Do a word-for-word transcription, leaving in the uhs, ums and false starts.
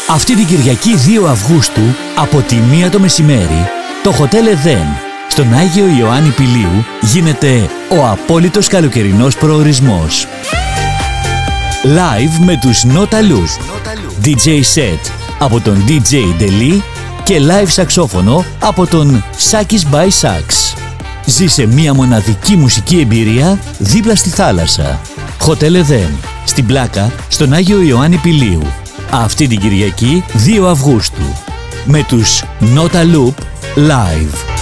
Αυτή την Κυριακή δύο Αυγούστου από τη μία το μεσημέρι το Hotel Eden στον Άγιο Ιωάννη Πηλίου γίνεται ο απόλυτος καλοκαιρινός προορισμός. Live με τους Nota Loop, ντι τζέι set από τον ντι τζέι Deli και live σαξόφωνο από τον Sakis by Sax. Ζήσε μία μοναδική μουσική εμπειρία δίπλα στη θάλασσα. Hotel Eden, στην Πλάκα, στον Άγιο Ιωάννη Πηλίου. Αυτή την Κυριακή δύο Αυγούστου. Με τους Nota Loop Live.